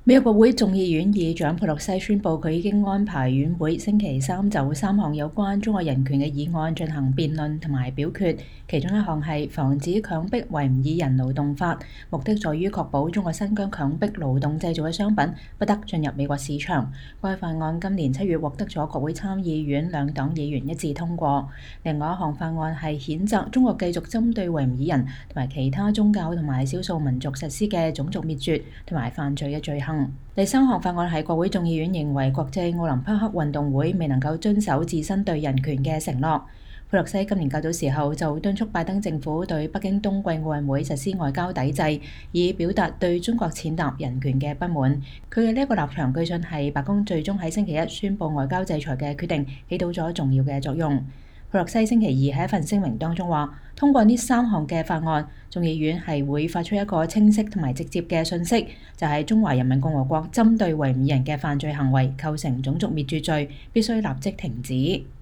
美國國會眾議院議長佩洛西宣布，佢已經安排院會星期三就3項有關中國人權嘅議案進行辯論同埋表決，其中一項係防止強迫維吾爾人勞動法，目的在於確保中國新疆強迫勞動製造嘅商品不得進入美國市場。該法案今年7月獲得咗國會參議院兩黨議員一致通過。另外一項法案係譴責中國繼續針對維吾爾人同埋其他宗教同埋少數民族實施嘅種族滅絕同埋犯罪嘅罪行。第三項法案係國會眾議院認為國際奧林匹克運動會未能夠遵守自身對人權嘅承諾。佩洛西今年較早時候就敦促拜登政府對北京冬季奧運會實施外交抵制，以表達對中國踐踏人權嘅不滿。佢嘅呢一個立場據信係白宮最終喺星期一宣布外交制裁嘅決定起到咗重要嘅作用。佩洛西星期二喺一份聲明當中話，通過呢3項嘅法案，眾議院係會發出一個清晰同埋直接嘅訊息，就係中華人民共和國針對維吾爾人嘅犯罪行為構成種族滅絕罪，必須立即停止。